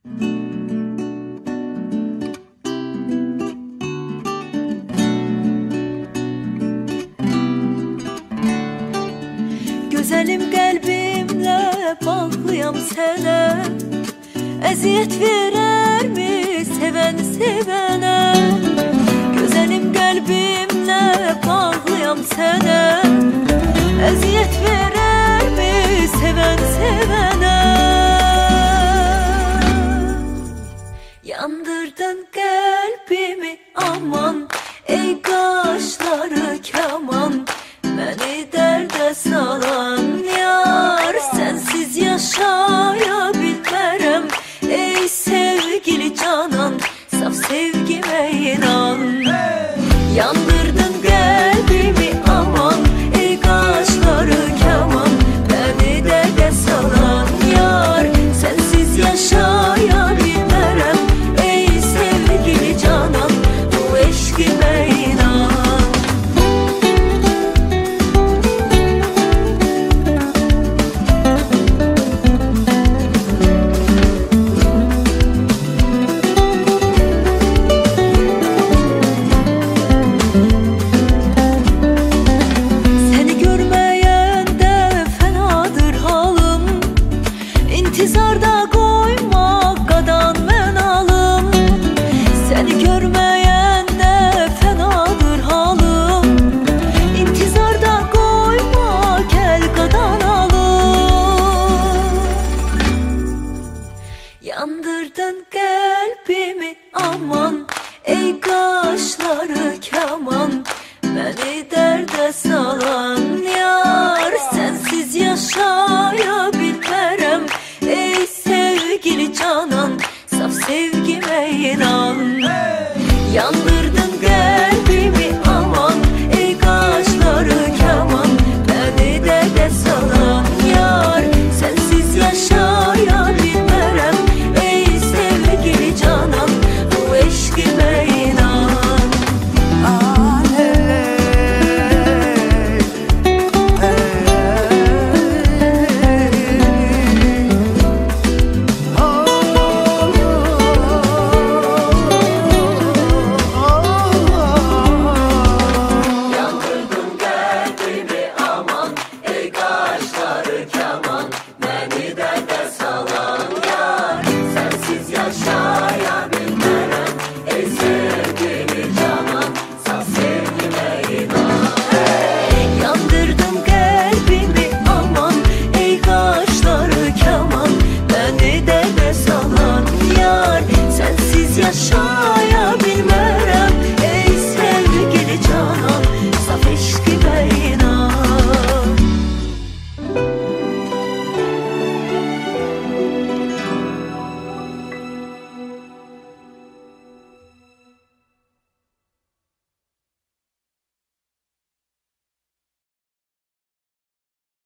Güzelim qəlbimlə bağlıyam sənə, əziyyət verərmi sevən sevənə? Güzelim qəlbimlə bağlıyam sənə, əziyyət verərmi sevən sevənə? Yandırdın qəlbimi aman, ey qaşları kaman, məni dərdə salan yar. Sensiz yaşaya bilmərəm ey sevgili canan, saf sevgime inan. Yandırdın qəlbimi aman, ey qaşları kaman, məni dərdə salan yar. Sensiz yaşaya bilmərəm ey sevgili canan, bu eşqimə inan. İntizarda koyma qadan mən alım, səni görməyəndə fənadır halım. İntizarda koyma gəl qadan alım. Yandırdın qəlbimi aman, ey qaşları kaman, məni dərdə salan yar. Sensiz yaşaya bilmərəm ey sevgili canan, saf sevgime inan. Yandırdın qəlbimi aman, ey qaşları kaman, məni dərdə salan yar. Sensiz yaşaya bilmərəm ey sevgili canan, bu eşqimə inan. Yaşaya bilmərəm